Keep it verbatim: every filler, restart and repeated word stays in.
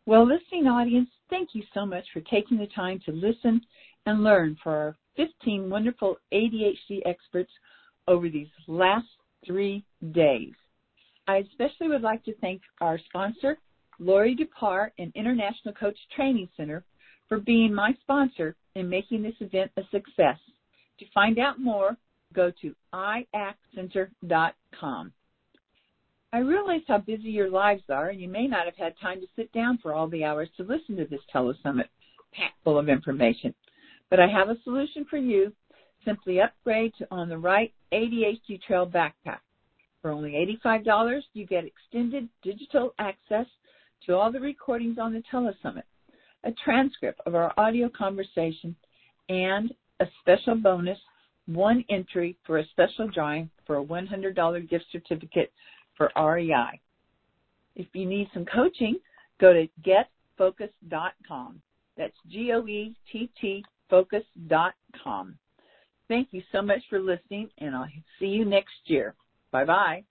Well, listening audience, thank you so much for taking the time to listen and learn for our fifteen wonderful A D H D experts over these last three days. I especially would like to thank our sponsor, Lori Dupar and International Coach Training Center, for being my sponsor in making this event a success. To find out more, go to i a c center dot com. I realize how busy your lives are, and you may not have had time to sit down for all the hours to listen to this telesummit packed full of information. But I have a solution for you. Simply upgrade to On the Right A D H D Trail Backpack. For only eighty-five dollars, you get extended digital access to all the recordings on the telesummit, a transcript of our audio conversation, and a special bonus, one entry for a special drawing for a one hundred dollars gift certificate for R E I. If you need some coaching, go to get focus dot com. That's G O E T T focus dot com. Thank you so much for listening, and I'll see you next year. Bye-bye.